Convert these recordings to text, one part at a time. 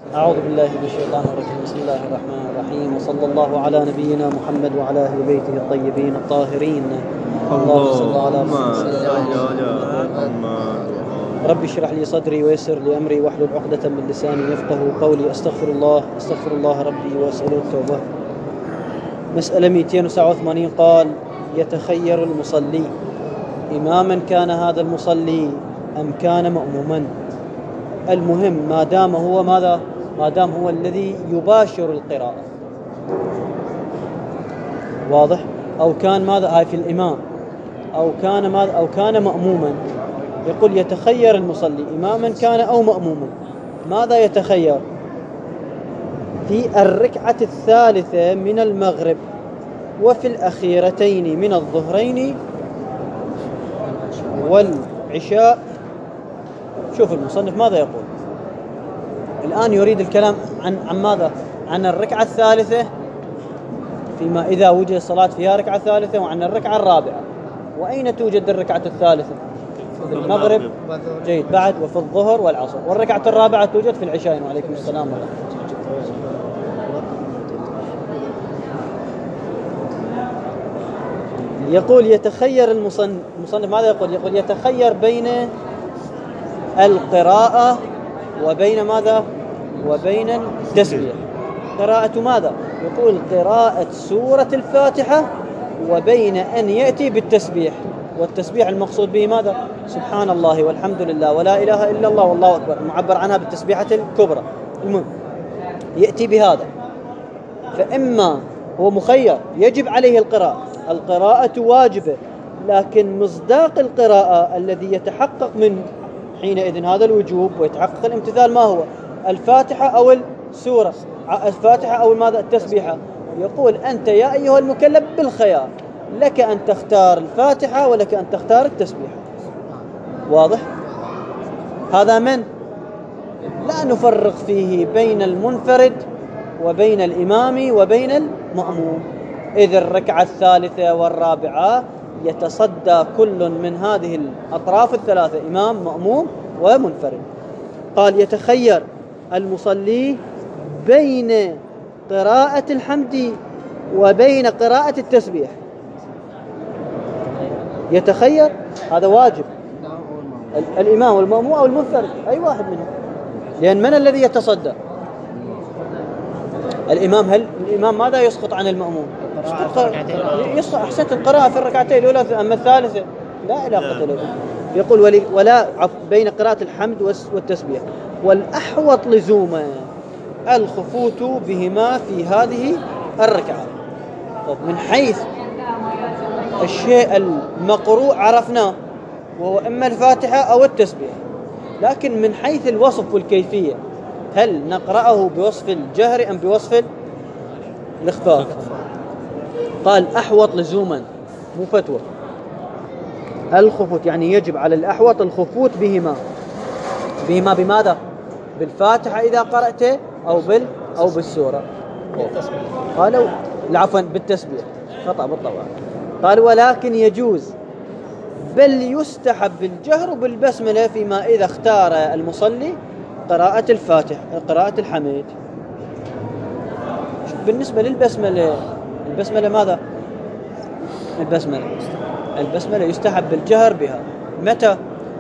أعوذ بالله من الشيطان الرجيم. بسم الله الرحمن الرحيم، وصلى الله على نبينا محمد وعلى أهل بيته الطيبين الطاهرين. اللهم صل على محمد. رب اشرح لي صدري ويسر لي أمري واحلل عقدة من لساني يفقهوا قولي. أستغفر الله ربي وأسأله التوبة. مسألة 287 قال: يتخير المصلي إماما كان هذا المصلي أم كان مأموما. المهم ما دام هو الذي يباشر القراءة، واضح؟ أو كان هاي في الإمام، أو كان مأموما. يقول يتخير المصلي إماما كان أو مأموما. ماذا يتخير؟ في الركعة الثالثة من المغرب وفي الأخيرتين من الظهرين والعشاء. شوف المصنف ماذا يقول الآن. يريد الكلام عن ماذا؟ عن الركعة الثالثة، فيما إذا وجد الصلاة فيها ركعة ثالثة، وعن الركعة الرابعة. وأين توجد الركعة الثالثة؟ في المغرب، جيد، بعد، وفي الظهر والعصر. والركعة الرابعة توجد في العشاء. وعليكم السلام ورحمة الله. يقول يتخير المصنف ماذا يقول؟ يقول يتخير بين القراءة وبين ماذا؟ وبين التسبيح. قراءة ماذا؟ يقول قراءة سورة الفاتحة، وبين أن يأتي بالتسبيح. والتسبيح المقصود به ماذا؟ سبحان الله والحمد لله ولا إله إلا الله والله أكبر، معبر عنها بالتسبيحة الكبرى. المهم يأتي بهذا. فإما هو مخير يجب عليه القراءة واجبة، لكن مصداق القراءة الذي يتحقق من حينئذ هذا الوجوب ويتحقق الامتثال ما هو؟ الفاتحة أو السورة، الفاتحة أو ماذا؟ التسبيحة. يقول أنت يا أيها المكلف بالخيار، لك أن تختار الفاتحة ولك أن تختار التسبيحة. واضح؟ هذا من لا نفرق فيه بين المنفرد وبين الإمام وبين المأموم. إذ الركعة الثالثة والرابعة يتصدى كل من هذه الأطراف الثلاثة، إمام، مأموم، ومنفرد. قال يتخير المصلي بين قراءة الحمد وبين قراءة التسبيح. يتخير، هذا واجب. الإمام والمأموم أو المنفرد، أي واحد منهم. لأن من الذي يتصدى؟ الإمام. هل الإمام ماذا يسقط عن المأموم؟ يسقط أحسنت القراءة في الركعتين الأولى، أما الثالثة لا علاقة له. يقول ولا بين قراءة الحمد والتسبيح. والأحوط لزوما الخفوت بهما في هذه الركعة. من حيث الشيء المقروء عرفناه، وهو إما الفاتحة أو التسبيح، لكن من حيث الوصف والكيفية هل نقرأه بوصف الجهر أم بوصف الإخفاء؟ قال أحوط لزوما، مو فتوى. الخفوت يعني يجب على الأحوط الخفوت بهما بماذا؟ بالفاتحة إذا قرأت أو بالسورة. قالوا عفوا بالتسبيح، خطأ بالطبع. قال ولكن يجوز بل يستحب الجهر بالبسملة فيما إذا اختار المصلي قراءة الفاتحة، قراءة الحميد. بالنسبة للبسملة، البسملة ماذا؟ البسملة يستحب الجهر بها. متى؟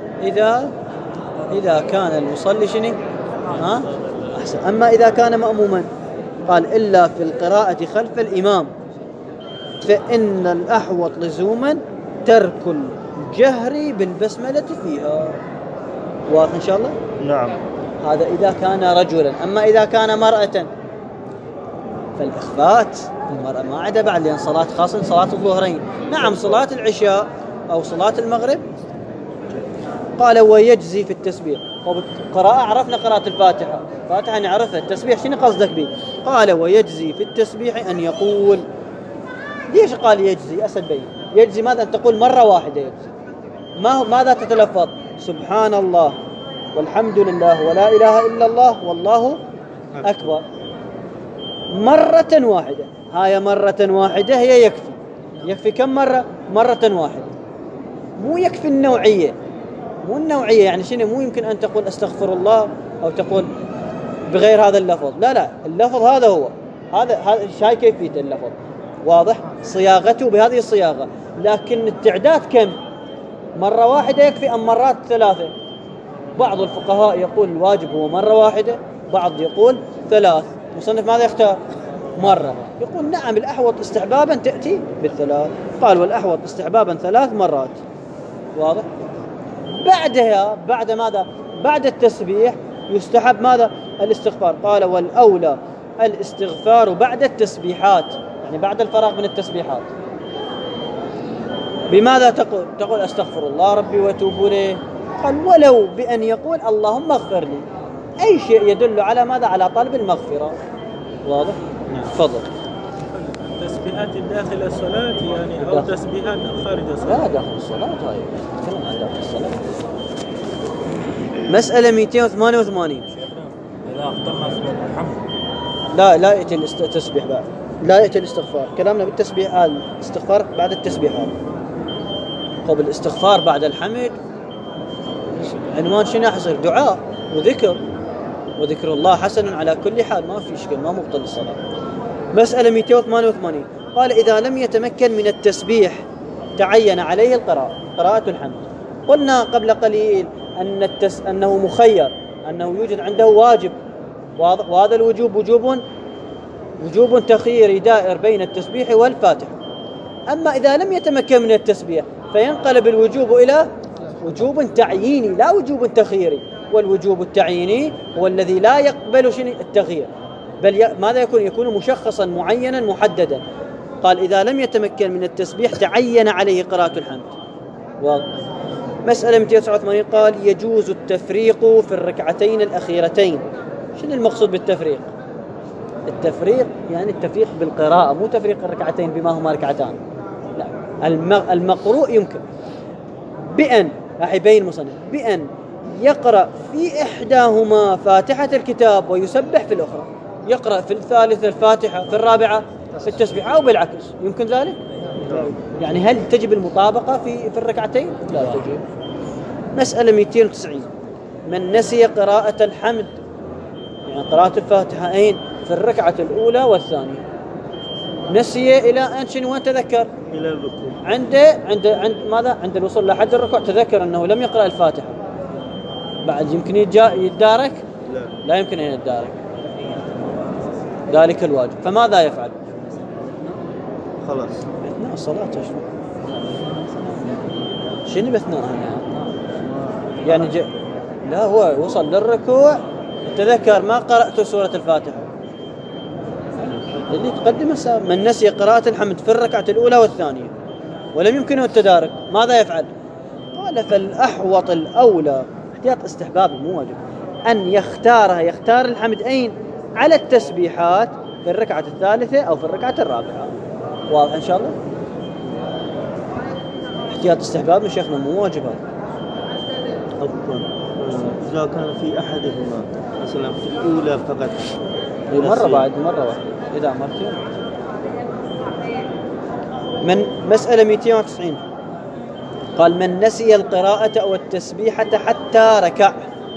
إذا كان المصلي شنو؟ أحسن. أما إذا كان مأموما قال إلا في القراءة خلف الإمام فإن الأحوط لزوما ترك الجهر بالبسملة فيها. واضح إن شاء الله؟ نعم. هذا إذا كان رجلا. أما إذا كان مرأة فالإخفات المرأة ما عدا بعد، لأن صلاة خاصة صلاة الظهرين. نعم صلاة العشاء أو صلاة المغرب. قال ويجزي في التسبيح. قراءة عرفنا قراءة الفاتحة نعرفها. التسبيح شنو قصدك به؟ قال ويجزي في التسبيح أن يقول. ليش قال يجزي؟ أسد بين يجزي ماذا؟ أن تقول مرة واحدة يجزي. ماذا تتلفظ؟ سبحان الله والحمد لله ولا إله إلا الله والله أكبر مرة واحدة. هاي مرة واحدة هي يكفي كم مرة؟ مرة واحدة. مو يكفي النوعية، مو النوعية يعني شنو؟ مو يمكن أن تقول أستغفر الله أو تقول بغير هذا اللفظ. لا اللفظ هذا هو، هذا شاي كيفية اللفظ واضح، صياغته بهذه الصياغة. لكن التعداد كم؟ مرة واحدة يكفي أم مرات ثلاثة؟ بعض الفقهاء يقول الواجب هو مرة واحدة، بعض يقول ثلاث. مصنف ماذا يختار؟ مرة. يقول نعم الأحوط استحبابا تأتي بالثلاث. قال والأحوط استحبابا 3 مرات. واضح. بعدها بعد ماذا؟ بعد التسبيح يستحب ماذا؟ الاستغفار. قال والأولى الاستغفار بعد التسبيحات، يعني بعد الفراغ من التسبيحات. بماذا تقول؟ تقول أستغفر الله ربي وأتوب إليه. قال ولو بأن يقول اللهم اغفر لي، أي شيء يدل على ماذا؟ على طلب المغفرة. واضح؟ نعم. تفضل. تسبيحات داخل الصلاة يعني أو تسبيحات خارج الصلاة؟ لا داخل الصلاة. هاي نتكلم عن داخل الصلاة. مسألة 288. إذا اخترنا سورة الحمد لا يأتي التسبيح بعد، لا يأتي الاستغفار. كلامنا بالتسبيح الاستغفار بعد التسبيحات. قبل الاستغفار بعد الحمد عنوان شنو يحصل؟ دعاء وذكر، وذكر الله حسن على كل حال، ما في إشكال، ما مبطل الصلاة. مسألة 288. قال إذا لم يتمكن من التسبيح تعين عليه قراءة الحمد. قلنا قبل قليل أنه مخير، أنه يوجد عنده واجب، وهذا الوجوب وجوب تخييري دائر بين التسبيح والفاتحة. أما إذا لم يتمكن من التسبيح فينقلب الوجوب إلى وجوب تعييني لا وجوب تخييري، والوجوب التعييني هو الذي لا يقبل التغيير، بل ماذا يكون مشخصا معينا محددا. قال إذا لم يتمكن من التسبيح تعين عليه قراءة الحمد. مسألة 289. قال يجوز التفريق في الركعتين الأخيرتين. شنو المقصود بالتفريق؟ التفريق يعني التفريق بالقراءة، مو تفريق الركعتين بما هما ركعتان. لا، المقروء يمكن بأن راح يبين مصنف بأن يقرأ في إحداهما فاتحة الكتاب ويسبح في الأخرى، يقرأ في الثالثة الفاتحة، في الرابعة في التسبيح، أو بالعكس. يمكن ذلك؟ يعني هل تجب المطابقة في الركعتين؟ لا تجب. مسألة 290. من نسي قراءة الحمد، يعني قراءة الفاتحة أين؟ في الركعة الأولى والثانية. نسي إلى أن شنو؟ وين تذكر؟ إلى الركوع. عند ماذا؟ عند الوصول لحد الركوع تذكر أنه لم يقرأ الفاتحة. بعد يمكن يتدارك؟ لا يمكن أن يتدارك ذلك الواجب. فماذا يفعل؟ خلاص أثناء الصلاة. شنو بأثناء؟ يعني لا هو وصل للركوع تذكر ما قرأت سورة الفاتحة اللي تقدم. من نسي قراءة الحمد في الركعة الأولى والثانية ولم يمكنه التدارك ماذا يفعل؟ قال فالأحوط الأولى، احتياط استحباب مو واجب، أن يختار الحمد أين؟ على التسبيحات في الركعة الثالثة أو في الركعة الرابعة. واضح إن شاء الله؟ احتياط استحباب من شيخنا مو واجب. إذا كان في أحدهما مثلا في الأولى فقط مرة بعد مرة واحدة إذا مرتين. من مسألة 290. قال من نسي القراءة أو التسبيحة حتى ركع.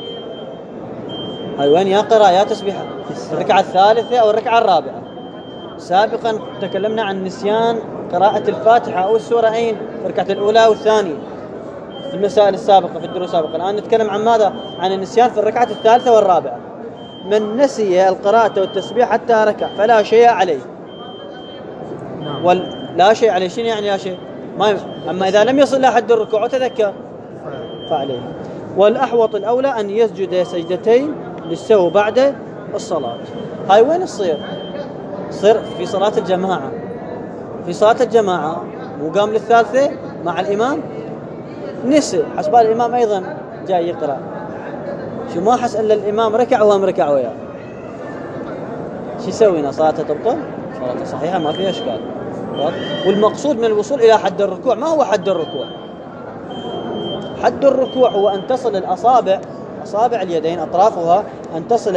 هاي وين؟ يا قراءة يا تسبيحة؟ الركعة الثالثة أو الركعة الرابعة. سابقا تكلمنا عن نسيان قراءة الفاتحة أو السورة أين؟ في الركعة الأولى والثانية في المسائل السابقة في الدروس السابقة. الآن نتكلم عن ماذا؟ عن النسيان في الركعة الثالثة والرابعة. من نسي القراءة والتسبيح حتى ركع فلا شيء عليه. لا شيء عليه. شنو يعني لا شيء؟ أما إذا لم يصل لحد الركوع وتذكر فعليه. والأحوط الأولى أن يسجد سجدتين للسهو بعد الصلاة. هاي وين تصير في صلاة الجماعة. في صلاة الجماعة وقام للثالثة مع الإمام نسي، حسب الإمام أيضا جاي يقرأ، شو ما حس إلا الإمام ركع وهم ركع وياه، شو يسوينا؟ صلاته تبطل؟ صلاته صحيحة ما فيها إشكال. والمقصود من الوصول إلى حد الركوع ما هو حد الركوع. حد الركوع هو أن تصل الأصابع، أصابع اليدين أطرافها أن تصل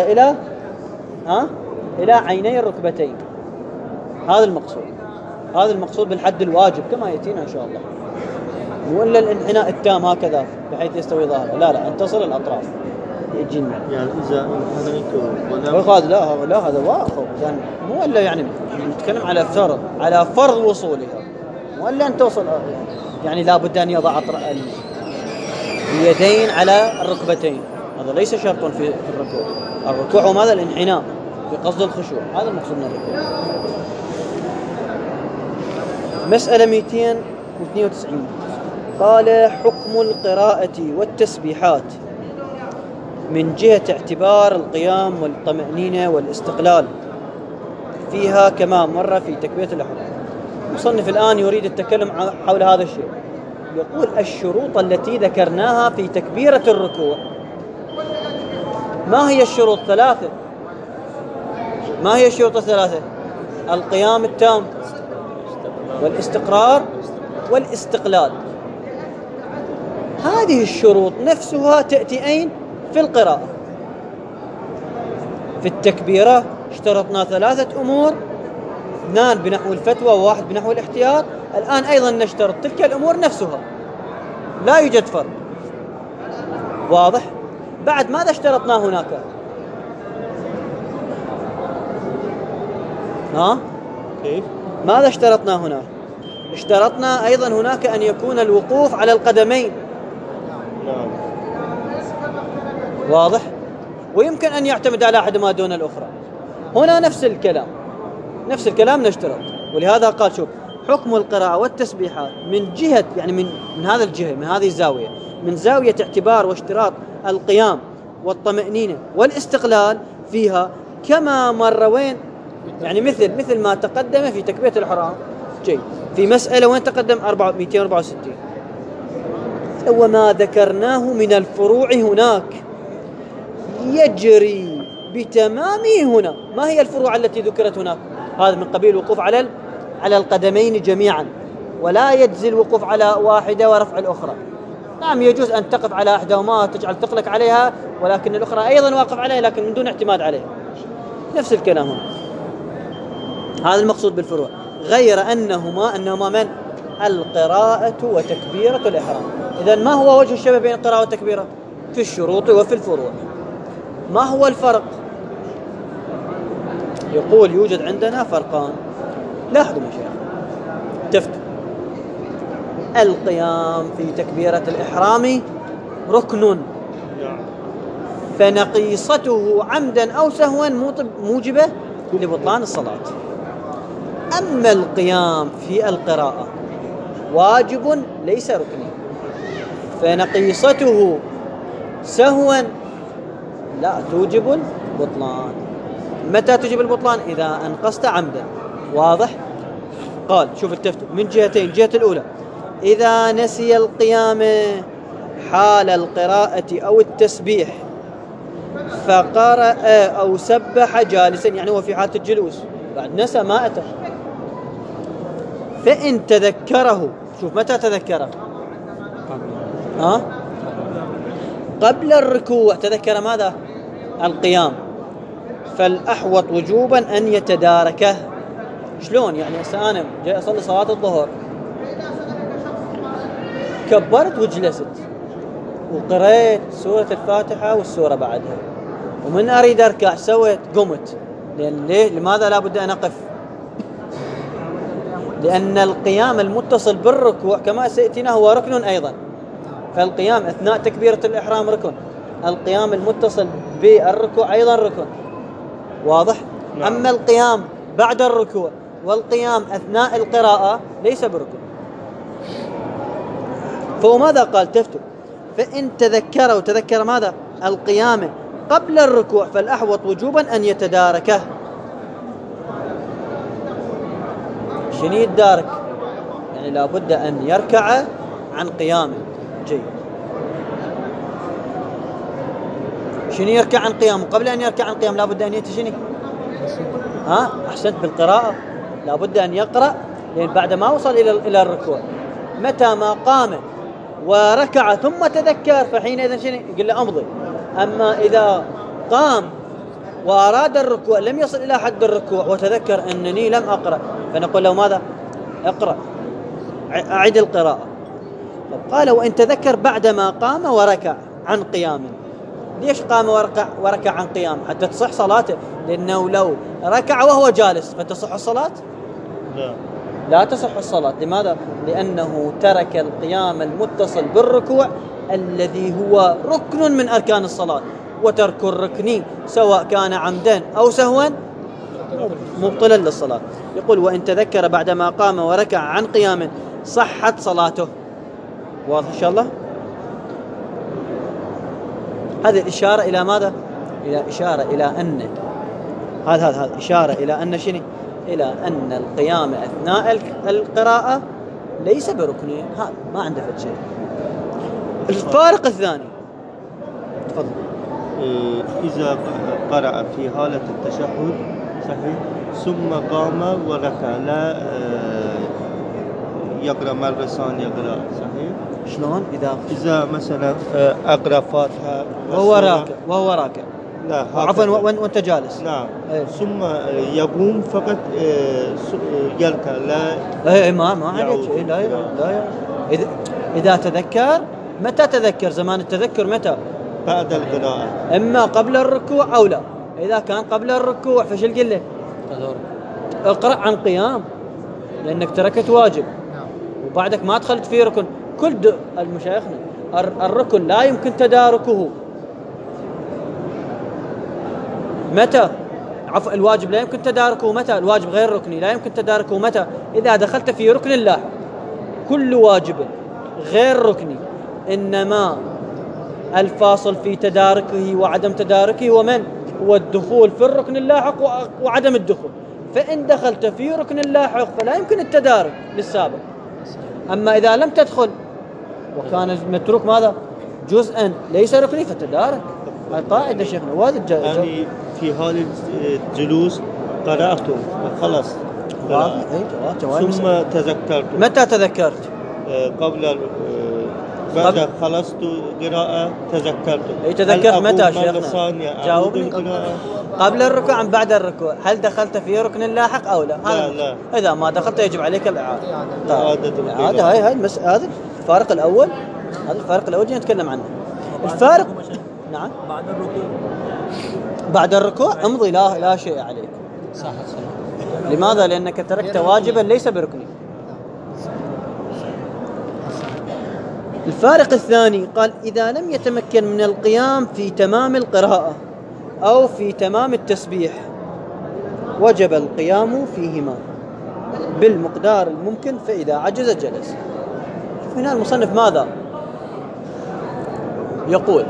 إلى عيني الركبتين. هذا المقصود. هذا المقصود بالحد الواجب كما يأتينا إن شاء الله. مو إلا الانحناء التام هكذا بحيث يستوي ظهره، لا أن تصل الأطراف. يجن. يعني إذا انحنيت وقال لا هذا واخر يعني مو إلا يعني نتكلم على فرض وصولها، مو إلا أن توصل يعني لابد أن يضع اليدين على الركبتين، هذا ليس شرط في الركوع. الركوع هو ماذا؟ الانحناء في قصد الخشوع، هذا المقصود من الركوع. مسألة 292 قال حكم القراءة والتسبيحات من جهة اعتبار القيام والطمأنينة والاستقلال فيها كما مر في تكبيرة الإحرام. المصنف الآن يريد التكلم حول هذا الشيء. يقول الشروط التي ذكرناها في تكبيرة الركوع، ما هي الشروط؟ ثلاثة. ما هي الشروط الثلاثة؟ القيام التام والاستقرار والاستقلال. هذه الشروط نفسها تأتي أين؟ في القراءة. في التكبيرة اشترطنا 3 أمور، 2 بنحو الفتوى و1 بنحو الاحتياط. الآن أيضا نشترط تلك الأمور نفسها، لا يوجد فرق. واضح؟ بعد ماذا اشترطنا هناك؟ كيف؟ ماذا اشترطنا هنا؟ اشترطنا أيضا هناك أن يكون الوقوف على القدمين. نعم. واضح؟ ويمكن أن يعتمد على أحدهما دون الأخرى. هنا نفس الكلام نشترط. ولهذا قال شوف حكم القراءة والتسبيحات من جهة يعني من هذا الجهة، من هذه الزاوية، من زاوية اعتبار واشتراط القيام والطمأنينة والاستقلال فيها كما مر وين؟ يعني مثل ما تقدم في تكبيرة الإحرام. جيد. في مسألة وين تقدم 264 وما ذكرناه من الفروع هناك يجري بتمامه هنا. ما هي الفروع التي ذكرت هناك؟ هذا من قبيل الوقوف على القدمين جميعا، ولا يجزي الوقوف على واحدة ورفع الأخرى. نعم يجوز أن تقف على أحدهما وتجعل ثقلك عليها، ولكن الأخرى أيضا واقف عليها لكن من دون اعتماد عليها. نفس الكلام هنا. هذا المقصود بالفروع، غير أنهما من القراءة وتكبيرة الإحرام. إذن ما هو وجه الشبه بين القراءة والتكبيرة؟ في الشروط وفي الفروع. ما هو الفرق؟ يقول يوجد عندنا فرقان. لاحظوا يا شيخ، تفتوا القيام في تكبيرة الإحرام ركن، فنقيصته عمدا أو سهوا موجبة لبطلان الصلاة. أما القيام في القراءة واجب ليس ركن، فنقيصته سهوا لا توجب البطلان. متى توجب البطلان؟ إذا أنقصت عمدا. واضح؟ قال شوف التفتوا من جهتين. الجهة الأولى إذا نسي القيام حال القراءة أو التسبيح فقرأ أو سبح جالسا، يعني هو في حالة الجلوس بعد نسى ما أتى، فإن تذكره، شوف متى تذكره؟ قبل الركوع تذكر ماذا؟ القيام، فالأحوط وجوبا أن يتداركه. شلون يعني؟ أنا جاي أصلي صلاة الظهر، كبرت وجلست وقرأت سورة الفاتحة والسورة بعدها، ومن أريد أركع سويت قمت. ليه؟ لماذا لا بد أن أقف؟ لأن القيام المتصل بالركوع كما سيأتينا هو ركن أيضا. فالقيام أثناء تكبيرة الإحرام ركن، القيام المتصل بالركوع أيضا ركن. واضح؟ نعم. أما القيام بعد الركوع والقيام أثناء القراءة ليس بركن. فهو ماذا قال؟ تفتوا فإن تذكر ماذا؟ القيام قبل الركوع فالأحوط وجوبا أن يتداركه. شنو يتدارك؟ يعني لابد أن يركع عن قيامه. جيد. شنو يركع عن قيامه؟ قبل أن يركع عن قيام لابد أن يأتي شنو؟ أحسنت، بالقراءة لابد أن يقرأ، لأن بعد ما وصل إلى الركوع متى ما قام وركع ثم تذكر فحينئذ شنو؟ يقول له أمضي. أما إذا قام وأراد الركوع لم يصل إلى حد الركوع وتذكر أنني لم أقرأ، فنقول له ماذا؟ اقرأ، أعد القراءة. قال وإن تذكر بعدما قام وركع عن قيامه ليش قام وركع عن قيام؟ حتى تصح صلاته، لأنه لو ركع وهو جالس فتصح الصلاة؟ لا تصح الصلاة. لماذا؟ لأنه ترك القيام المتصل بالركوع الذي هو ركن من أركان الصلاة، وترك الركن سواء كان عمدا أو سهوا مبطلا للصلاة. يقول وإن تذكر بعدما قام وركع عن قيام صحت صلاته. واضح إن شاء الله؟ هذه الإشارة إلى ماذا؟ إلى إشارة إلى أن هذا إشارة إلى أن شنو؟ إلى أن القيام أثناء القراءة ليس بركن. هذا ما عنده شيء. الفارق الثاني، تفضل. إذا قرأ في حالة التشهد صحيح ثم قام وركع لا يقرأ مرة ثانية قراءة صحيح؟ شلون؟ إذا مثلا أقرأ فاتحة وهو راكع لا عفوا وانت جالس، نعم ثم يقوم فقط يركع لا ما عليك لا إذا تذكر. متى تذكر؟ زمان التذكر متى؟ بعد القراءة، إما قبل الركوع أو لا. إذا كان قبل الركوع فش قل له؟ اقرأ عن قيام، لأنك تركت واجب وبعدك ما دخلت في ركن. كل المشايخنا الركن لا يمكن تداركه. متى؟ عفوا الواجب لا يمكن تداركه متى؟ الواجب غير ركني لا يمكن تداركه متى؟ إذا دخلت في ركن الله. كل واجب غير ركني إنما الفاصل في تداركه وعدم تداركه ومن هو الدخول في الركن اللاحق وعدم الدخول. فإن دخلت في ركن اللاحق فلا يمكن التدارك للسابق. أما إذا لم تدخل وكان المتروك ماذا؟ جزءا ليس ركني فتدارك. هاي قاعدة شيخنا. وهذا يعني في حال الجلوس قرأته وخلص ثم تذكرت. متى تذكرت؟ قبل بعد خلصت قراءة تذكرت. تذكرت متى شيخنا؟ جاوبني. قبل الركوع أم بعد الركوع؟ هل دخلت في ركن اللاحق أو لا؟ لا. إذا ما دخلت يجب عليك الإعادة. هذا هذا الفارق الأول. هذا الفارق الأول نتكلم عنه. الفارق نعم بعد الركوع امضي لا شيء عليك. صح. لماذا؟ لأنك تركت واجبا ليس بركني. الفارق الثاني قال إذا لم يتمكن من القيام في تمام القراءة أو في تمام التسبيح وجب القيام فيهما بالمقدار الممكن، فإذا عجز جلس. هنا المصنف ماذا يقول؟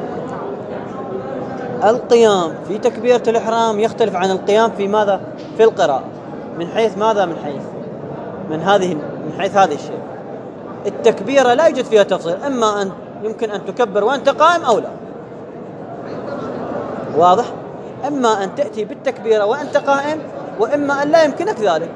القيام في تكبيرة الإحرام يختلف عن القيام في ماذا؟ في القراءة. من حيث ماذا؟ من حيث هذا الشيء. التكبيرة لا يوجد فيها تفصيل، أما أن يمكن أن تكبر وأنت قائم أو لا. واضح؟ أما أن تأتي بالتكبيرة وأنت قائم، وإما أن لا يمكنك ذلك.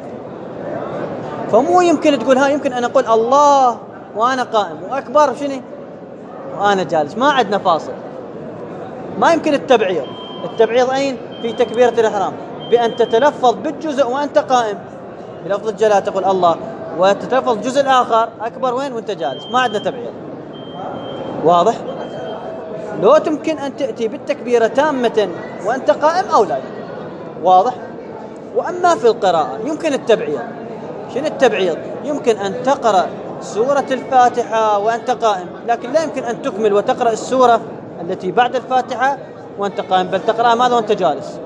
فمو يمكن تقول يمكن أن أقول الله وأنا قائم وأكبر شنو وأنا جالس. ما عندنا فاصل. ما يمكن التبعيض. التبعيض أين؟ في تكبيرة الإحرام بأن تتلفظ بالجزء وأنت قائم بلفظ الجلالة تقول الله، وتتلفظ الجزء الآخر أكبر وين وأنت جالس. ما عندنا تبعيض. واضح؟ لو تمكن أن تأتي بالتكبيرة تامة وأنت قائم أو لا. واضح؟ وأما في القراءة يمكن التبعيض. شنو التبعيض؟ يمكن أن تقرأ سورة الفاتحة وأنت قائم، لكن لا يمكن أن تكمل وتقرأ السورة التي بعد الفاتحة وأنت قائم، بل تقرأ ماذا وأنت جالس.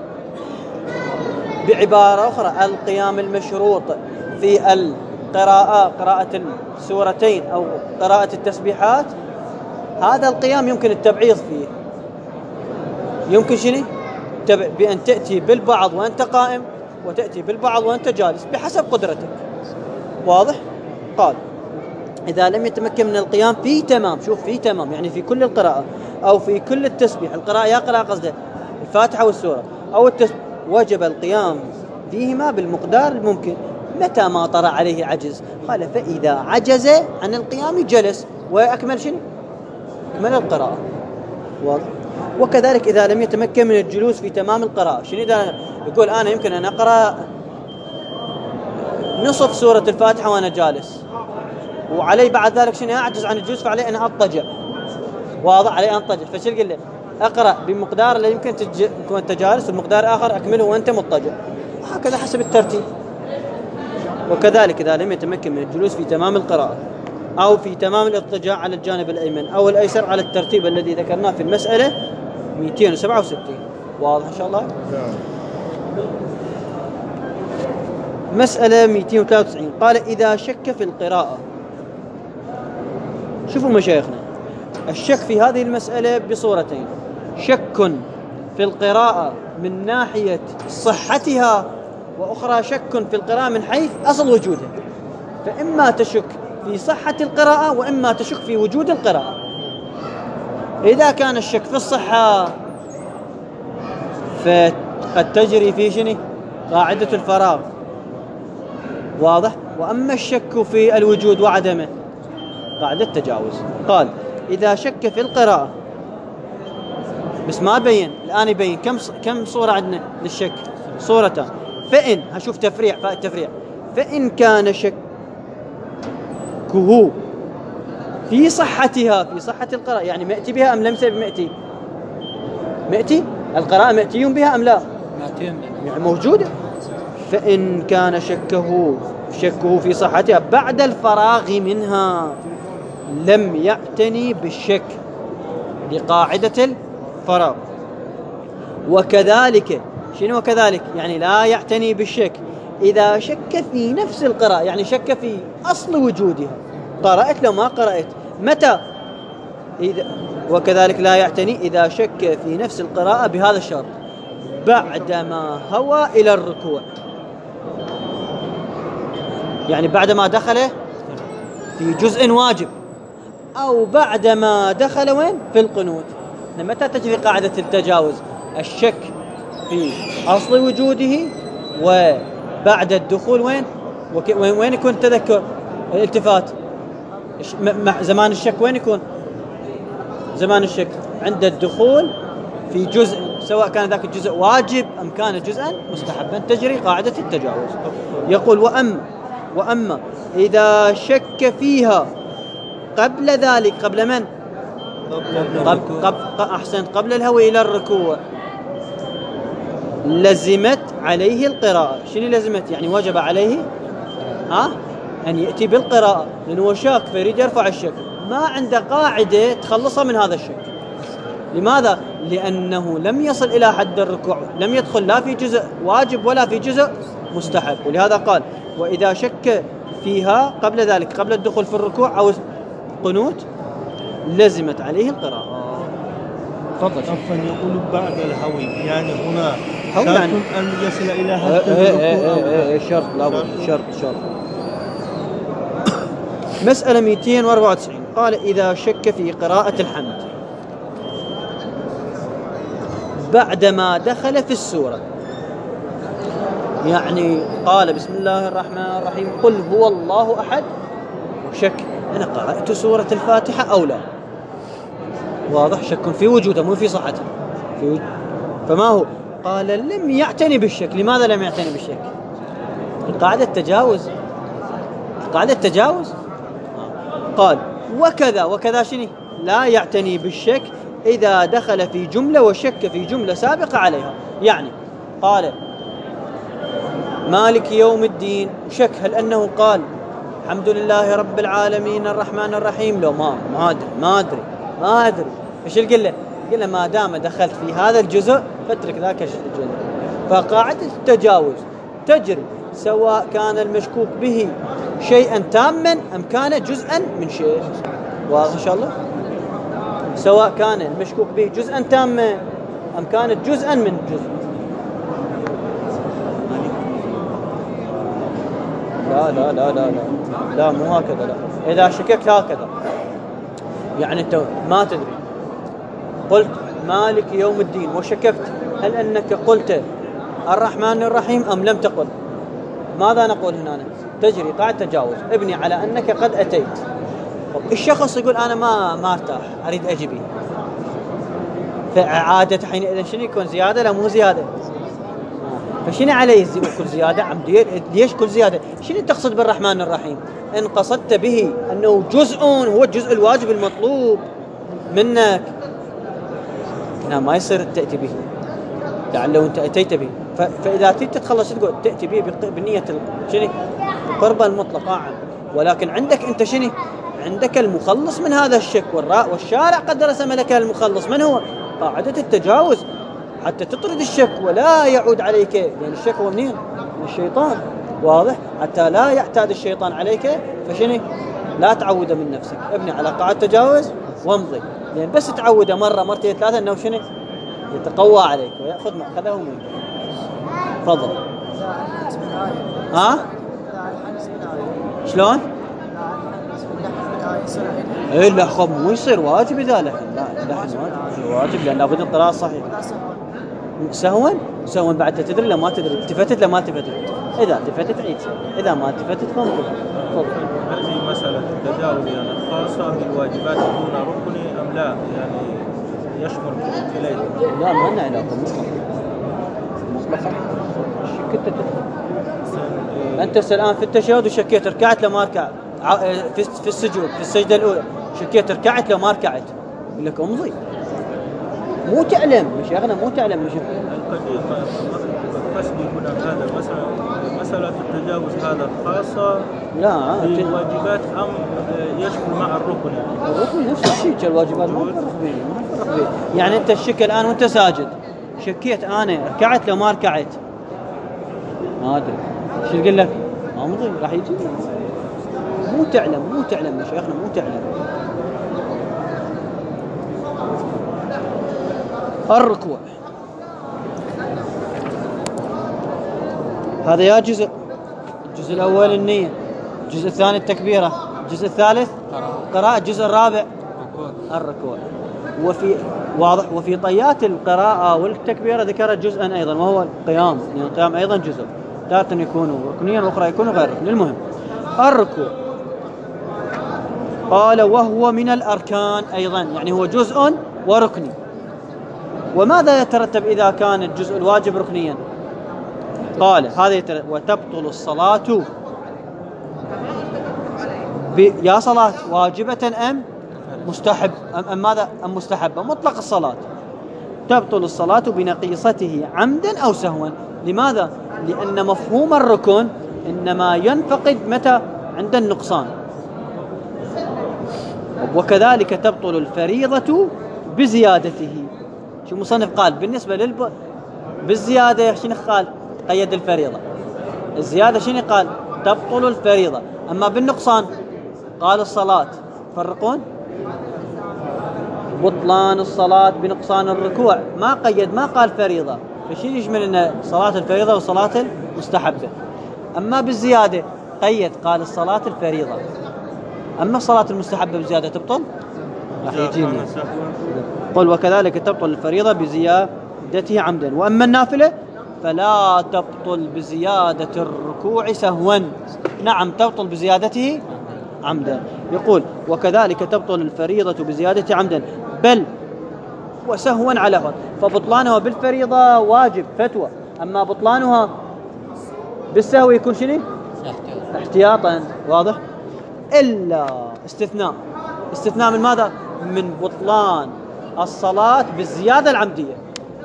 بعبارة أخرى القيام المشروط في القراءة، قراءة السورتين أو قراءة التسبيحات، هذا القيام يمكن التبعيض فيه. يمكن شنو؟ بأن تأتي بالبعض وأنت قائم وتأتي بالبعض وأنت جالس بحسب قدرتك. واضح؟ قال إذا لم يتمكن من القيام في تمام، شوف في تمام يعني في كل القراءة أو في كل التسبيح، القراءة يا قراءة قصده الفاتحة والسورة أو التسبيح، وجب القيام فيهما بالمقدار الممكن متى ما طرأ عليه عجز. قال فإذا عجز عن القيام جلس وأكمل شنو؟ أكمل القراءة. واضح؟ وكذلك إذا لم يتمكن من الجلوس في تمام القراءة، شنو إذا يقول أنا يمكن أن أقرأ نصف سورة الفاتحة وأنا جالس، وعلي بعد ذلك شنو أعجز عن الجلوس، فعلي أن أضطجع. واضح؟ علي أن أضطجع. فشو قل له؟ اقرأ بمقدار اللي يمكن تكون أنت جالس، ومقدار آخر أكمله وأنت مضطجع، وهكذا حسب الترتيب. وكذلك إذا لم يتمكن من الجلوس في تمام القراءة أو في تمام الاضطجاع على الجانب الأيمن أو الأيسر على الترتيب الذي ذكرناه في المسألة 267. واضح إن شاء الله؟ مسألة 293 قال إذا شك في القراءة. شوفوا مشايخنا، الشك في هذه المسألة بصورتين: شك في القراءة من ناحية صحتها، وأخرى شك في القراءة من حيث أصل وجودها. فإما تشك في صحة القراءة وإما تشك في وجود القراءة. إذا كان الشك في الصحة فقد تجري في شنو؟ قاعدة الفراغ. واضح؟ وأما الشك في الوجود وعدمه قاعدة التجاوز. قال إذا شك في القراءة، بس ما بين الآن، يبين كم صورة عندنا للشك؟ صورتان. فإن هشوف تفريع، التفريع فإن كان شكه في صحتها، في صحة القراءة، يعني مأتي بها أم لم مأتي القراءة مأتي بها أم لا؟ يعني موجودة. فإن كان شكه في صحتها بعد الفراغ منها لم يعتني بالشك لقاعدة الفراغ. وكذلك شنو وكذلك؟ يعني لا يعتني بالشك إذا شك في نفس القراءة، يعني شك في أصل وجودها، قرأت لو ما قرأت متى. وكذلك لا يعتني إذا شك في نفس القراءة بهذا الشرط: بعدما هوى إلى الركوع، يعني بعدما دخل في جزء واجب، أو بعدما دخل وين؟ في القنوت. متى تجري قاعدة التجاوز؟ الشك في أصل وجوده، وبعد الدخول وين يكون التذكر الالتفات؟ زمان الشك وين يكون؟ زمان الشك عند الدخول في جزء، سواء كان ذاك الجزء واجب أم كان جزءا مستحبا، تجري قاعدة التجاوز. يقول وأما إذا شك فيها قبل ذلك، قبل من؟ قبل الهوي إلى الركوع، لزمت عليه القراءة. شنو لزمت؟ يعني وجب عليه أن يأتي بالقراءة، لأنه شاك فيريد يرفع الشك، ما عنده قاعدة تخلصه من هذا الشك. لماذا؟ لأنه لم يصل إلى حد الركوع، لم يدخل لا في جزء واجب ولا في جزء مستحب. ولهذا قال وإذا شك فيها قبل ذلك، قبل الدخول في الركوع أو القنوت، لزمت عليه القراءة. تفضل. عفوا، يقول بعد الهوي، يعني هنا شرط يعني أن يصل إلى حد الركوع. شرط، لابد شرط. مسألة 294 قال إذا شك في قراءة الحمد بعدما دخل في السورة، يعني قال بسم الله الرحمن الرحيم قل هو الله أحد، شك أنا قرأت سورة الفاتحة أو لا. واضح؟ شك في وجوده مو في صحته. فما هو؟ قال لم يعتني بالشك. لماذا لم يعتني بالشك؟ القاعدة التجاوز. قال وكذا شنو؟ لا يعتني بالشك إذا دخل في جملة وشك في جملة سابقة عليها. يعني قال مالك يوم الدين، شك هل أنه قال الحمد لله رب العالمين الرحمن الرحيم؟ لو ما أدري. إيش قل له ما دام دخلت في هذا الجزء فاترك ذاك الجزء. فقاعدة التجاوز تجري سواء كان المشكوك به شيئا تاما أم كان جزءا من شيء. واضح إن شاء الله؟ سواء كان المشكوك به جزءا تاما أم كانت جزءا من جزء. لا مو هكذا. لا، إذا شككت هكذا يعني أنت ما تدري، قلت مالك يوم الدين وشككت هل أنك قلت الرحمن الرحيم أم لم تقل، ماذا نقول هنا؟ تجري قاعدة تجاوز، ابني على أنك قد أتيت. الشخص يقول أنا ما ارتاح أريد أجيبه، فعادة حينئذ شنو يكون؟ زيادة؟ لا مو زيادة. فشنو عليه كل زيادة؟ عمدية. ليش كل زيادة؟ شنو تقصد بالرحمن الرحيم؟ إن قصدت به أنه جزء هو الجزء الواجب المطلوب منك، هنا ما يصير تأتي به، لعله أنت أتيت به. فإذا تتخلص تقول تأتي به بنية شنو؟ القربة المطلقة عام. ولكن عندك أنت شنو؟ عندك المخلص من هذا الشك، والشارع قد رسم لك المخلص. من هو؟ قاعدة التجاوز، حتى تطرد الشك ولا يعود عليك، لأن الشك هو منين؟ من الشيطان. واضح؟ حتى لا يعتاد الشيطان عليك، فشنو؟ لا تعود من نفسك، ابني على قاعدة تجاوز وامضي، لأن بس تعود مرة مرتين ثلاثة أنه شنو؟ يتقوى عليك ويأخذ مأخذه منك. تفضل. ها؟ شلون؟ ايه لا خب مو يصير واجب اذا لحن، لا لحن واجب لان لابد القراءة صحيحة. سهوا بعد تدري لا ما تدري، التفتت لا ما التفتت، اذا التفتت عيد، اذا ما التفتت فانظر. هذه مسألة التجاوز يعني خاصة بالواجبات دون ركن ام لا؟ يعني يشمل اليه؟ لا ما لنا علاقة مطلقا. كنت انت الان في التشهد وشكيت ركعت لما ركعت، في السجود في السجدة الأولى شكيت ركعت لو ما ركعت، يقول لك امضي. مو تعلم يا شيخنا، مو تعلم مش قصدي هنا هذا مسألة التجاوز هذا خاصة لا بالواجبات أم يشمل مع الركن؟ الركن نفس الشيء، الواجبات ما نفرق بين. يعني أنت الشك الآن وأنت ساجد شكيت أنا ركعت لو ما ركعت، ما أدري شو يقول لك؟ امضي راح يجي. مو تعلم يا شيخنا، مو تعلم. الركوع هذا يا جزء، الجزء الأول النية، الجزء الثاني التكبيرة، الجزء الثالث قراءة، الجزء الرابع الركوع. واضح. وفي طيات القراءة والتكبيرة ذكر جزءا أيضا وهو القيام، يعني القيام أيضا جزء، تارة يكون ركنيا وأخرى يكون غير ركن. المهم الركوع قال وهو من الأركان أيضا، يعني هو جزء وركني. وماذا يترتب إذا كان الجزء الواجب ركنيا؟ قال هذا وتبطل الصلاة يا صلاة واجبة أم مستحب أم ماذا؟ أم مستحبة؟ مطلق الصلاة. تبطل الصلاة بنقيصته عمدا أو سهوا. لماذا؟ لأن مفهوم الركن إنما ينفقد متى؟ عند النقصان. وكذلك تبطل الفريضة بزيادته. شو مصنف قال بالنسبة بالزيادة شنو قال؟ قيد الفريضة. الزيادة شنو قال؟ تبطل الفريضة. أما بالنقصان قال الصلاة. فرقون بطلان الصلاة بنقصان الركوع، ما قيد، ما قال فريضة، فشي يشمل أن صلاة الفريضة وصلاة المستحبة. أما بالزيادة قيد، قال الصلاة الفريضة. أما الصلاة المستحبة بزيادة تبطل، راح يجيني قل وكذلك تبطل الفريضة بزيادته عمدا. وأما النافلة فلا تبطل بزيادة الركوع سهوا. نعم تبطل بزيادته عمدا. يقول وكذلك تبطل الفريضة بزيادة عمدا بل وسهوا على فرض. فبطلانها بالفريضة واجب فتوى، أما بطلانها بالسهو يكون شنو؟ احتياطا. واضح؟ إلا استثناء من ماذا؟ من بطلان الصلاة بالزيادة العمدية.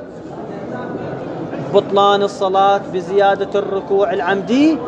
بطلان الصلاة بزيادة الركوع العمدي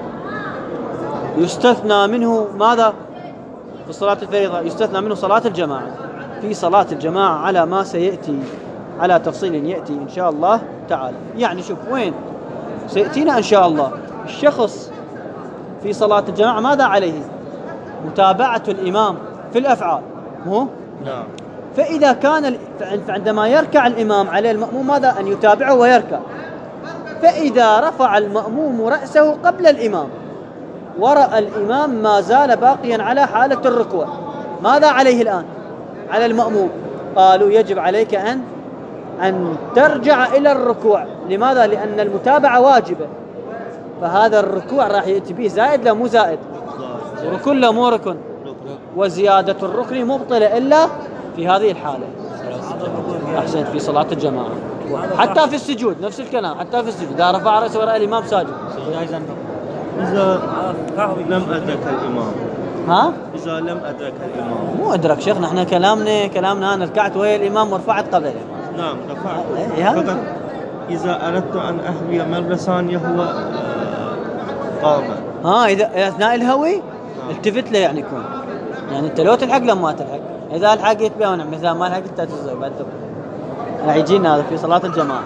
يستثنى منه ماذا؟ في صلاة الفريضة يستثنى منه صلاة الجماعة. في صلاة الجماعة على ما سيأتي، على تفصيل يأتي إن شاء الله تعالى. يعني شوف وين سيأتينا إن شاء الله. الشخص في صلاة الجماعة ماذا عليه؟ متابعة الإمام في الأفعال، مو؟ نعم. فإذا كان عندما يركع الإمام عليه المأموم ماذا؟ أن يتابعه ويركع. فإذا رفع المأموم رأسه قبل الإمام ورأى الإمام ما زال باقيا على حالة الركوع، ماذا عليه الآن؟ على المأموم قالوا يجب عليك أن ترجع إلى الركوع. لماذا؟ لأن المتابعة واجبة، فهذا الركوع راح يأتي به زائد لا مو زائد؟ ركن لا مو ركن؟ وزيادة الركن مبطلة إلا في هذه الحالة. أحسنت. في صلاة الجماعة حتى في السجود نفس الكلام، حتى في السجود إذا رفع رأسه ورأى الإمام ساجد. إذا لم أدرك الإمام، ها؟ إذا لم أدرك الإمام مو أدرك شيخنا، إحنا كلامنا أنا ركعت ويا الإمام ورفعت قبله، نعم رفعت. هذا فقط إذا أردت أن أهوي مرة ثانية هو قام. إذا أثناء الهوي التفت له يعني يكون، يعني أنت لو تلحق لما تلحق، إذا لحقت به ونعم، إذا ما لحقت تجزء بعد دبر. راح يجينا هذا في صلاة الجماعة.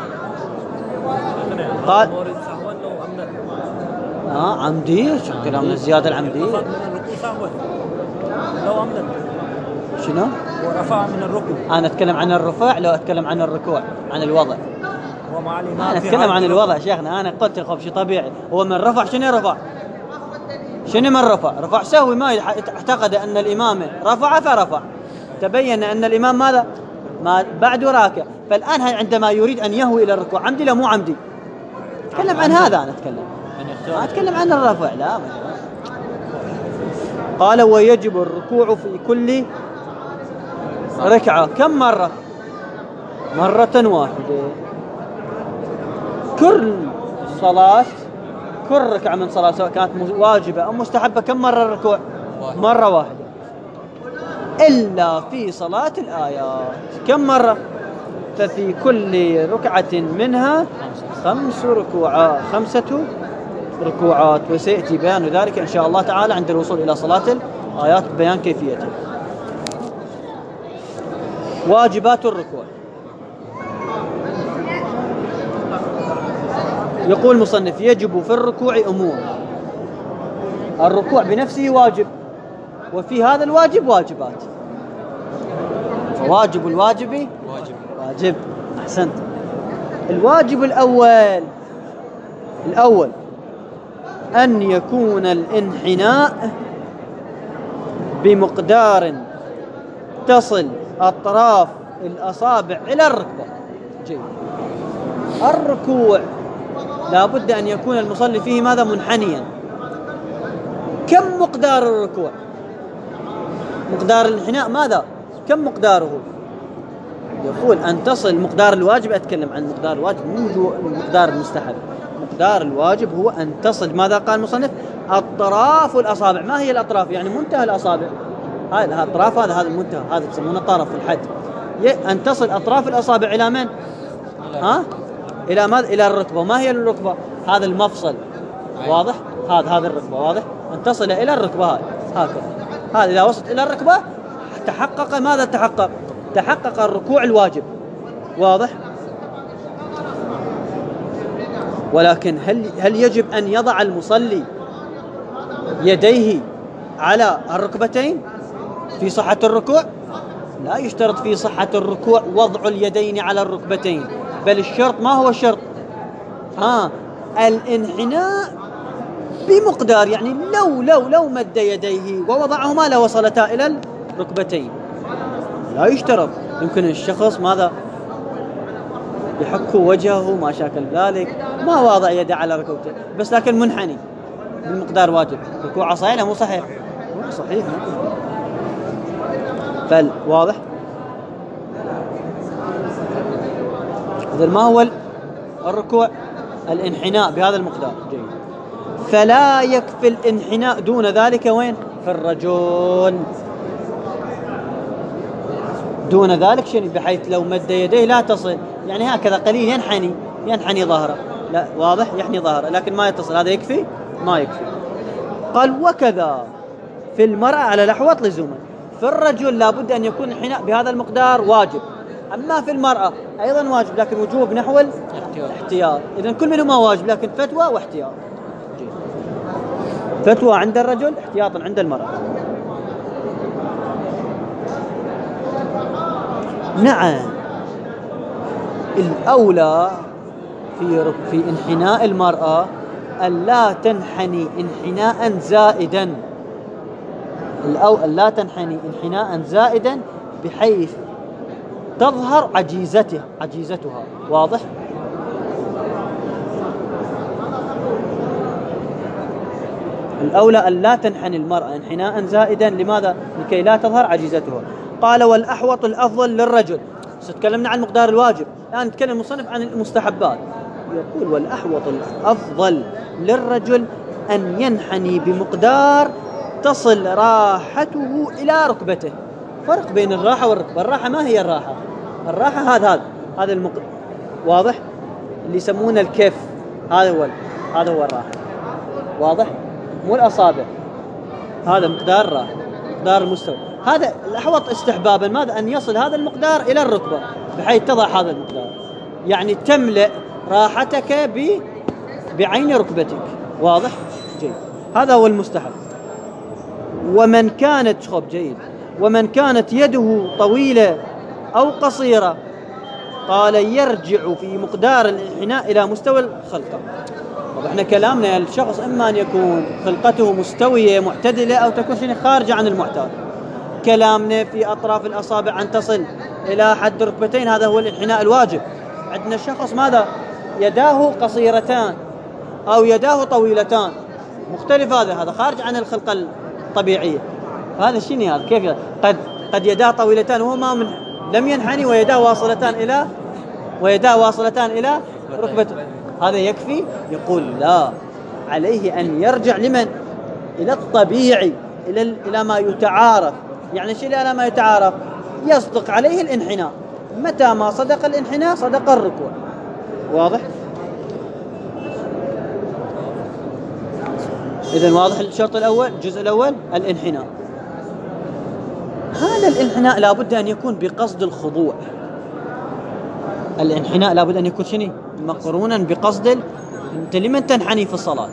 قال عمدي، كلام الزيادة العمدية. لو عمدا شنو؟ ورفع من الركوع. أنا أتكلم عن الرفع، لو أتكلم عن الركوع، عن الوضع. ومع الإمام أنا أتكلم عن الوضع شيخنا. أنا قلت خب شيء طبيعي، هو من رفع شنو رفع؟ شنو من رفع؟ رفع سهوي، ما اعتقد أن الإمام رفع فرفع. تبين أن الإمام ماذا؟ ما بعده راكع. فالآن عندما يريد أن يهوي إلى الركوع، عمدي لا مو عمدي؟ أتكلم عن هذا. أنا ما أتكلم عن الرفع. لا قال ويجب الركوع في كل ركعة. كم مرة؟ مرة واحدة. كل صلاة، كل ركعة من صلاة سواء كانت واجبة أو مستحبة، كم مرة الركوع؟ مرة واحدة. إلا في صلاة الآيات. كم مرة؟ ففي كل ركعة منها 5 ركوعات، وسيأتي بيان ذلك إن شاء الله تعالى عند الوصول إلى صلاة الآيات بيان كيفيته. واجبات الركوع. يقول المصنف يجب في الركوع أمور. الركوع بنفسه واجب، وفي هذا الواجب واجبات. فواجب الواجب واجب. أحسنت. الواجب الأول أن يكون الانحناء بمقدار تصل أطراف الأصابع إلى الركبة. جيد. الركوع لا بد أن يكون المصلي فيه ماذا؟ منحنيا. كم مقدار الركوع؟ مقدار الانحناء ماذا؟ كم مقداره؟ يقول أن تصل مقدار الواجب. أتكلم عن مقدار الواجب مو مقدار المستحب. مقدار الواجب هو أن تصل، ماذا قال المصنف؟ أطراف الأصابع. ما هي الأطراف؟ يعني منتهى الأصابع. هذه الأطراف، هذا المنتهى، هذا يسمونه طرف الحد. أن تصل أطراف الأصابع إلى من؟ إلى ماذا؟ إلى الركبة. وما هي الركبة؟ هذا المفصل. واضح؟ هذا الركبة. واضح؟ أن تصل إلى الركبة هكذا. هذا إذا وصلت إلى الركبة تحقق ماذا؟ تحقق الركوع الواجب. واضح؟ ولكن هل يجب أن يضع المصلي يديه على الركبتين في صحة الركوع؟ لا يشترط في صحة الركوع وضع اليدين على الركبتين، بل الشرط ما هو الشرط؟ الانحناء بمقدار، يعني لو مد يديه ووضعهما لوصلتا إلى الركبتين. لا يشترط. يمكن الشخص ماذا؟ يحك وجهه ما شاكل ذلك، ما واضع يده على ركبته، بس لكن منحني بالمقدار واجب. ركوعه صحيح مو صحيح؟ مو صحيح. واضح؟ إذن ما هو الركوع؟ الانحناء بهذا المقدار. جيد. فلا يكفي الانحناء دون ذلك. وين؟ في الرجل. دون ذلك شنو؟ بحيث لو مد يديه لا تصل، يعني هكذا قليل ينحني ظهره. لا واضح؟ يحني ظهره لكن ما يتصل. هذا يكفي؟ ما يكفي. قال وكذا في المرأة على الأحوط لزوما. في الرجل لا بد أن يكون الحناء بهذا المقدار واجب، أما في المرأة أيضا واجب لكن وجوب نحو الاحتياط. إذن كل منهما واجب لكن فتوى واحتياط. فتوى عند الرجل، احتياطا عند المرأة. نعم. الأولى في انحناء المرأة ألا تنحني انحناء زائدا. لا تنحني انحناء زائدا بحيث تظهر عجيزتها. واضح؟ الأولى أن لا تنحني المرأة انحناء زائدا. لماذا؟ لكي لا تظهر عجيزتها. قال والأحوط الأفضل للرجل. ستكلمنا عن مقدار الواجب، الآن نتكلم المصنف عن المستحبات. يقول والأحوط الأفضل للرجل أن ينحني بمقدار تصل راحته إلى ركبته. فرق بين الراحة والركبة. الراحة ما هي الراحة؟ الراحة واضح؟ اللي يسمونه الكف، هذا هو الراحة. واضح؟ مو الأصابع، هذا مقدار الراحة، مقدار المستوى. هذا الأحوط استحبابا ماذا؟ أن يصل هذا المقدار إلى الركبة بحيث تضع هذا المقدار، يعني تملأ راحتك بعين ركبتك. واضح؟ جيد، هذا هو المستحب. ومن كانت يده طويلة أو قصيرة قال يرجع في مقدار الانحناء إلى مستوى الخلقة. طب احنا كلامنا الشخص إما أن يكون خلقته مستوية معتدلة أو تكون خارجة عن المعتاد. كلامنا في أطراف الأصابع أن تصل إلى حد ركبتين، هذا هو الانحناء الواجب. عندنا شخص ماذا؟ يداه قصيرتان أو يداه طويلتان، مختلف، هذا خارج عن الخلقة الطبيعية. هذا شنو هذا؟ كيف قد يداه طويلتان وهو لم ينحني ويداه واصلتان إلى ركبته، هذا يكفي؟ يقول لا، عليه أن يرجع لمن؟ إلى الطبيعي، إلى ما يتعارف. يعني شيء إلى ما يتعارف يصدق عليه الانحناء، متى ما صدق الانحناء صدق الركوع. واضح؟ إذن واضح الشرط الأول، الجزء الأول الانحناء. هذا الانحناء لابد أن يكون بقصد الخضوع. الانحناء لابد أن يكون شنو؟ مقرونا بقصد أنت لمن تنحني في الصلاة؟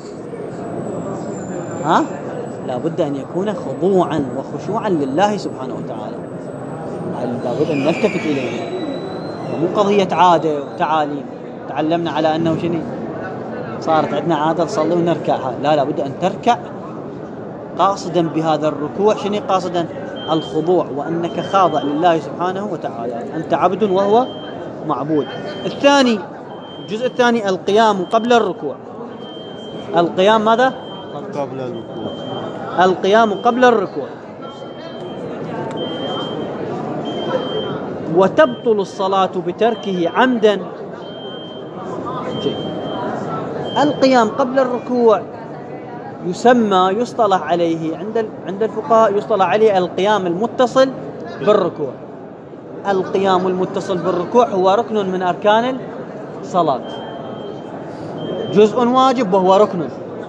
لابد أن يكون خضوعا وخشوعا لله سبحانه وتعالى، لابد أن نلتفت إليه، مو قضية عادة وتعاليم. تعلمنا على أنه شنو؟ صارت عندنا عادة نصلي ونركعها، لا، لابد أن تركع قاصدا بهذا الركوع شنو؟ قاصدا الخضوع، وأنك خاضع لله سبحانه وتعالى، أنت عبد وهو معبود. الثاني، الجزء الثاني القيام قبل الركوع. القيام ماذا؟ قبل الركوع. القيام قبل الركوع. وتبطل الصلاة بتركه عمدا. القيام قبل الركوع يصطلح عليه عند الفقهاء يصطلح عليه القيام المتصل بالركوع. القيام المتصل بالركوع هو ركن من أركان الصلاة، جزء واجب وهو ركن.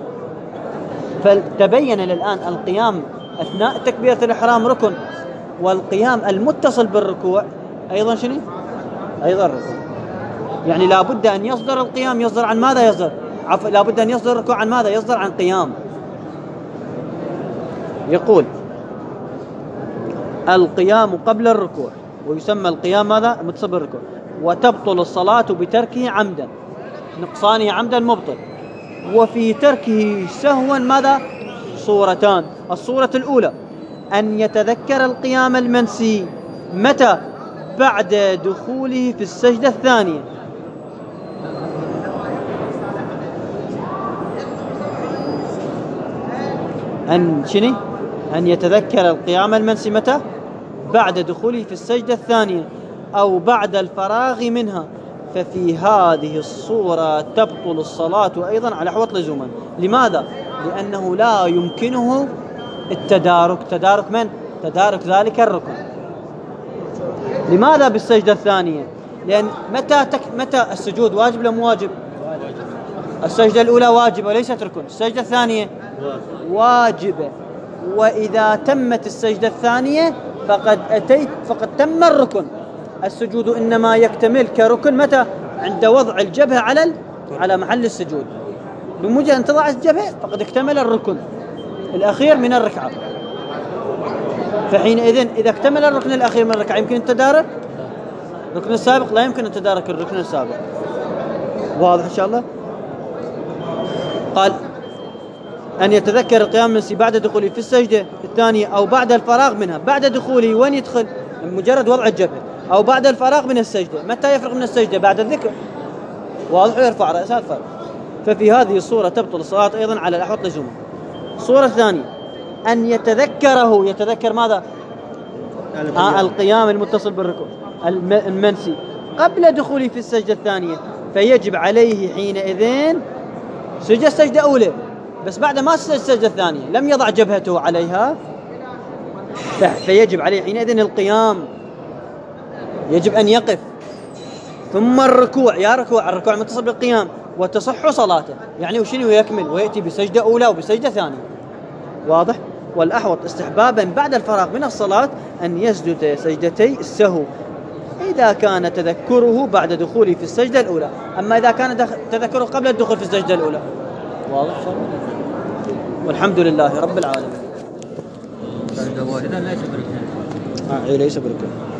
فتبين الآن القيام أثناء تكبيرة الإحرام ركن، والقيام المتصل بالركوع أيضا شنو؟ أيضا ركن. يعني لابد أن يصدر القيام، يصدر عن ماذا؟ لابد أن يصدر الركوع عن ماذا؟ يصدر عن قيام. يقول القيام قبل الركوع، ويسمى القيام ماذا؟ متصل بالركوع. وتبطل الصلاة بتركه عمدا، نقصانه عمدا مبطل. وفي تركه سهوا ماذا؟ صورتان. الصورة الأولى أن يتذكر القيام المنسي متى؟ بعد دخوله في السجدة الثانية. أن يتذكر القيام المنسي متى؟ بعد دخوله في السجدة الثانية أو بعد الفراغ منها. ففي هذه الصورة تبطل الصلاة أيضا على حوط لزوما. لماذا؟ لأنه لا يمكنه التدارك. تدارك من؟ تدارك ذلك الركن. لماذا بالسجدة الثانية؟ لأن متى السجود واجب لم واجب؟ السجدة الأولى واجبة وليست ركن، السجدة الثانية واجبة. وإذا تمت السجدة الثانية فقد تم الركن. السجود إنما يكتمل كركن متى؟ عند وضع الجبهة على محل السجود. بمجرد أن تضع الجبهة فقد اكتمل الركن الأخير من الركعة. فحينئذ إذا اكتمل الركن الأخير من الركعة يمكن أن تدارك الركن السابق؟ لا يمكن أن تدارك الركن السابق. واضح إن شاء الله؟ قال أن يتذكر القيام المنسي بعد دخوله في السجدة الثانية أو بعد الفراغ منها. بعد دخوله وين يدخل؟ مجرد وضع الجبهة، أو بعد الفراغ من السجدة. متى يفرغ من السجدة؟ بعد الذكر. واضح؟ يرفع رأسه الفرق. ففي هذه الصورة تبطل الصلاة أيضا على الأحوط لزوما. الصورة الثانية أن يتذكر ماذا؟ القيام المتصل بالركوع المنسي قبل دخوله في السجدة الثانية، فيجب عليه حينئذ سجد السجدة أولى، بس بعد ما سجد السجدة الثانية لم يضع جبهته عليها، فيجب عليه حينئذ القيام. يجب أن يقف ثم الركوع، يا ركوع، الركوع متصل بالقيام، وتصح صلاته، يعني وشنو يكمل ويأتي بسجدة أولى وبسجدة ثانية. واضح؟ والأحوط استحبابا بعد الفراغ من الصلاة أن يسجد سجدتي السهو إذا كان تذكره بعد دخوله في السجدة الأولى، أما إذا كان تذكره قبل الدخول في السجدة الأولى. واضح؟ والحمد لله رب العالمين. إذا ليس بركن. ليس بركن.